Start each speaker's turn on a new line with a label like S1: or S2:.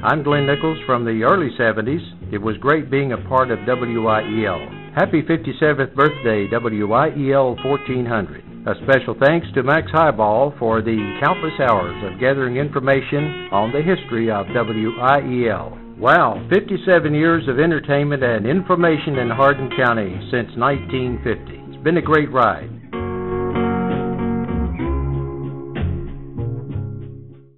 S1: I'm Glenn Nichols from the early 70s. It was great being a part of WIEL. Happy 57th birthday, WIEL 1400. A special thanks to Max Highball for the countless hours of gathering information on the history of WIEL. Wow, 57 years of entertainment and information in Hardin County since 1950. It's been a great ride.